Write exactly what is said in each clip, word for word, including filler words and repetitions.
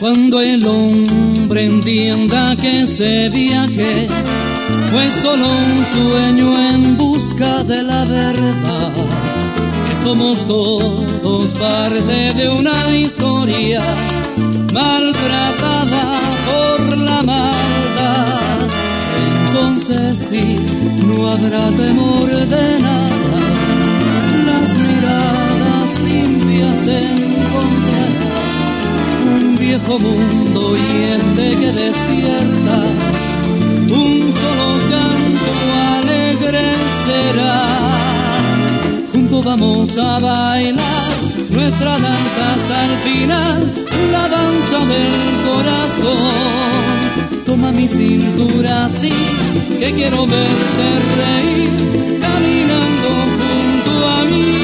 Cuando el hombre entienda que ese viaje fue solo un sueño en busca de la verdad, que somos todos parte de una historia maltratada por la maldad, entonces sí, no habrá temor de nada, las miradas limpias encontrarán un viejo mundo y este que despierta, un solo canto alegre será. Juntos vamos a bailar nuestra danza hasta el final, la danza del corazón. Toma mi cintura así, que quiero verte reír, caminando junto a mí.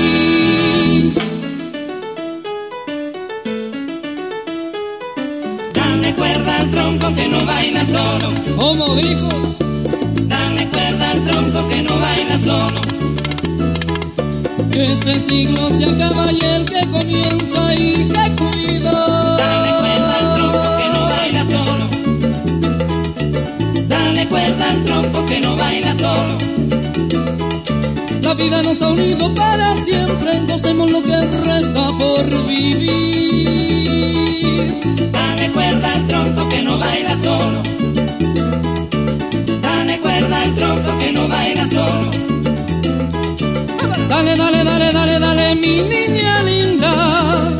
Dale cuerda al tronco que no baila solo. ¿Cómo dijo? Dale cuerda al tronco que no baila solo. Que este siglo se acaba y el que comienza y que cuido. Dale cuerda al tronco que no baila solo. Dale cuerda al tronco que no baila solo. La vida nos ha unido para siempre, gocemos lo que resta por vivir. Dale cuerda al tronco que no baila solo. Dale cuerda al tronco que no baila solo. Dale, dale, dale, dale, dale, mi niña linda.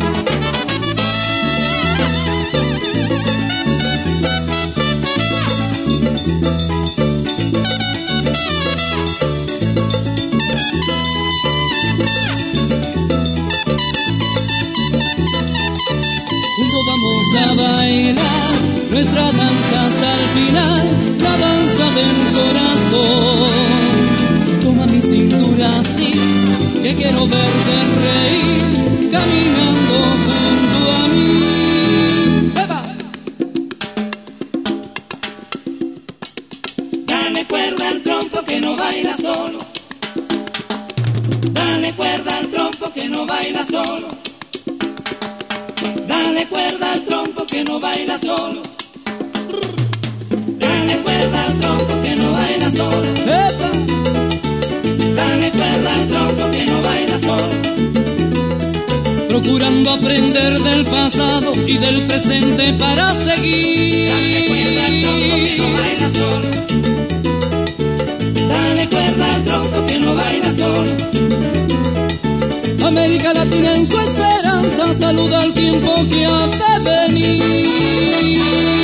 Juntos vamos a bailar nuestra danza hasta el final, la danza del corazón. Toma mi cintura así, que quiero verte reír, caminando junto a mí. ¡Eva! Dale cuerda al trompo que no baila solo. Dale cuerda al trompo que no baila solo. Dale cuerda al trompo que no baila solo. Dale cuerda al trompo que no baila solo. ¡Epa! Dale cuerda al tronco que no baila solo. Procurando aprender del pasado y del presente para seguir. Dale cuerda al tronco que no baila solo. Dale cuerda al tronco que no baila solo. América Latina en su esperanza saluda al tiempo que ha de venir.